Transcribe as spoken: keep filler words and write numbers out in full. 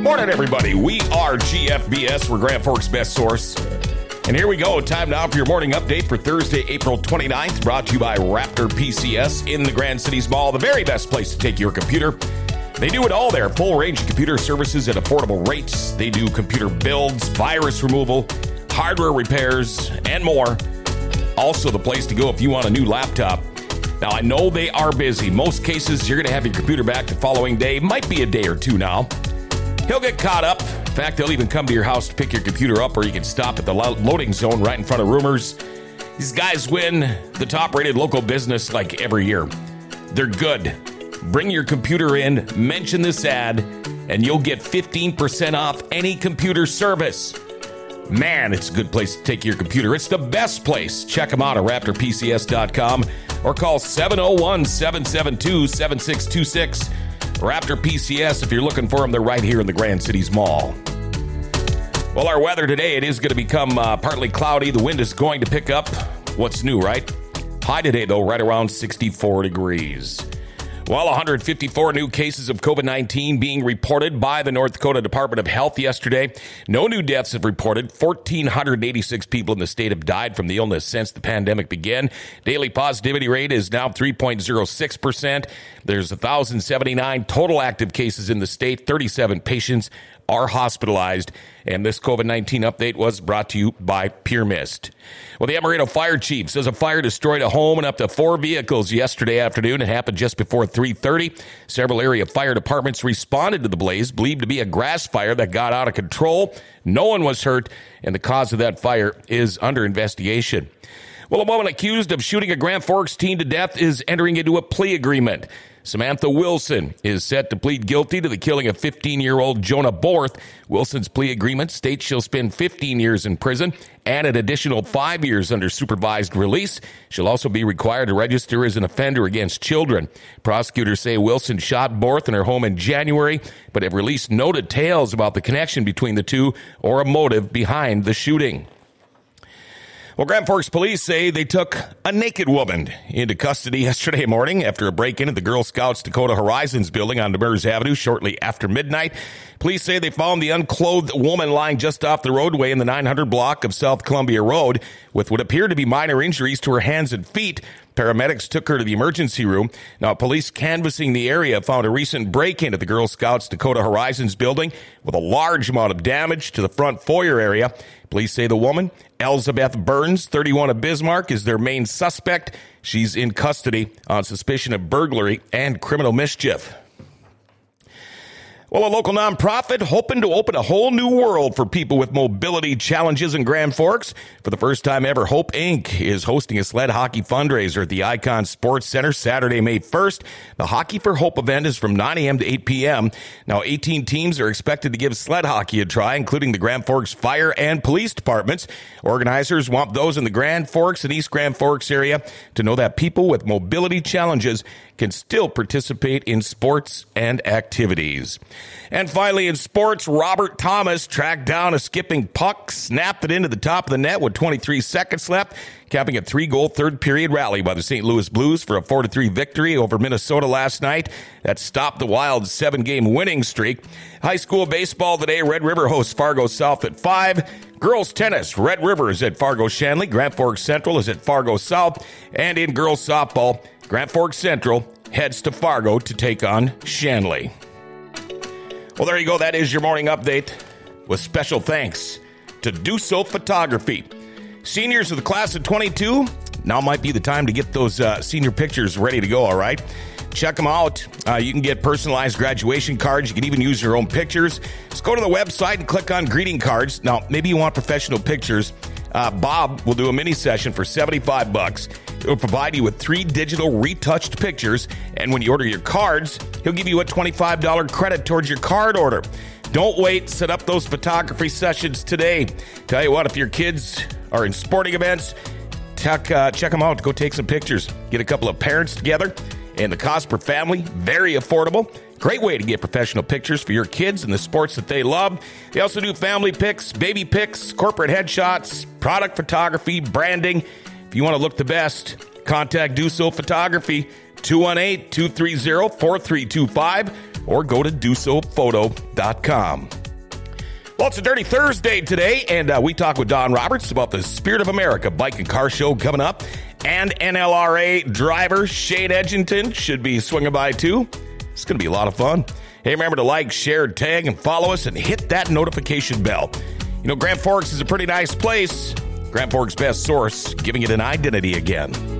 Morning, everybody. We are G F B S. We're Grand Forks' best source. And here we go. Time now for your morning update for Thursday, April twenty-ninth. Brought to you by Raptor P C S in the Grand Cities Mall. The very best place to take your computer. They do it all there. Full range of computer services at affordable rates. They do computer builds, virus removal, hardware repairs, and more. Also the place to go if you want a new laptop. Now, I know they are busy. Most cases, you're going to have your computer back the following day. Might be a day or two now. He'll get caught up. In fact, they'll even come to your house to pick your computer up, or you can stop at the lo- loading zone right in front of Rumors. These guys win the top-rated local business like every year. They're good. Bring your computer in, mention this ad, and you'll get fifteen percent off any computer service. Man, it's a good place to take your computer. It's the best place. Check them out at raptor p c s dot com or call seven oh one, seven seven two, seven six two six. Raptor P C S, if you're looking for them, they're right here in the Grand Cities Mall. Well, our weather today, it is going to become uh, partly cloudy. The wind is going to pick up. What's new, right? High today, though, right around sixty-four degrees. Well, one hundred fifty-four new cases of covid nineteen being reported by the North Dakota Department of Health yesterday. No new deaths have reported. one thousand four hundred eighty-six people in the state have died from the illness since the pandemic began. Daily positivity rate is now three point oh six percent. There's one thousand seventy-nine total active cases in the state. thirty-seven patients are hospitalized. And this covid nineteen update was brought to you by Pure Mist. Well, the Amarillo Fire Chief says a fire destroyed a home and up to four vehicles yesterday afternoon. It happened just before three thirty. Several area fire departments responded to the blaze, believed to be a grass fire that got out of control. No one was hurt, and the cause of that fire is under investigation. Well, a woman accused of shooting a Grand Forks teen to death is entering into a plea agreement. Samantha Wilson is set to plead guilty to the killing of fifteen-year-old Jonah Borth. Wilson's plea agreement states she'll spend fifteen years in prison and an additional five years under supervised release. She'll also be required to register as an offender against children. Prosecutors say Wilson shot Borth in her home in January, but have released no details about the connection between the two or a motive behind the shooting. Well, Grand Forks police say they took a naked woman into custody yesterday morning after a break-in at the Girl Scouts Dakota Horizons building on Demers Avenue shortly after midnight. Police say they found the unclothed woman lying just off the roadway in the nine hundred block of South Columbia Road with what appeared to be minor injuries to her hands and feet. Paramedics took her to the emergency room. Now, police canvassing the area found a recent break-in at the Girl Scouts Dakota Horizons building with a large amount of damage to the front foyer area. Police say the woman, Elizabeth Burns, thirty-one of Bismarck, is their main suspect. She's in custody on suspicion of burglary and criminal mischief. Well, a local nonprofit hoping to open a whole new world for people with mobility challenges in Grand Forks. For the first time ever, Hope Incorporated is hosting a sled hockey fundraiser at the Icon Sports Center Saturday, May first. The Hockey for Hope event is from nine a.m. to eight p.m. Now, eighteen teams are expected to give sled hockey a try, including the Grand Forks Fire and Police Departments. Organizers want those in the Grand Forks and East Grand Forks area to know that people with mobility challenges can still participate in sports and activities. And finally, in sports, Robert Thomas tracked down a skipping puck, snapped it into the top of the net with twenty-three seconds left, capping a three-goal third-period rally by the Saint Louis Blues for a four to three victory over Minnesota last night. That stopped the Wild's seven-game winning streak. High school baseball today, Red River hosts Fargo South at five. Girls tennis, Red River is at Fargo Shanley. Grand Forks Central is at Fargo South. And in girls softball, Grand Forks Central heads to Fargo to take on Shanley. Well, there you go. That is your morning update with special thanks to Duso Photography. Seniors of the class of twenty-two, now might be the time to get those uh, senior pictures ready to go, all right? Check them out. Uh, you can get personalized graduation cards. You can even use your own pictures. Just go to the website and click on greeting cards. Now, maybe you want professional pictures. Uh, Bob will do a mini session for seventy-five bucks. He'll provide you with three digital retouched pictures. And when you order your cards, he'll give you a twenty-five dollars credit towards your card order. Don't wait. Set up those photography sessions today. Tell you what, if your kids are in sporting events, check, uh, check them out. Go take some pictures. Get a couple of parents together. And the cost per family, very affordable. Great way to get professional pictures for your kids and the sports that they love. They also do family pics, baby pics, corporate headshots, product photography, branding. If you want to look the best, contact Duso Photography, two one eight, two three zero, four three two five, or go to do so photo dot com. Well, it's a Dirty Thursday today, and uh, we talk with Don Roberts about the Spirit of America Bike and Car Show coming up. And N L R A driver Shane Edgington should be swinging by, too. It's going to be a lot of fun. Hey, remember to like, share, tag, and follow us, and hit that notification bell. You know, Grand Forks is a pretty nice place. Grand Forks' best source, giving it an identity again.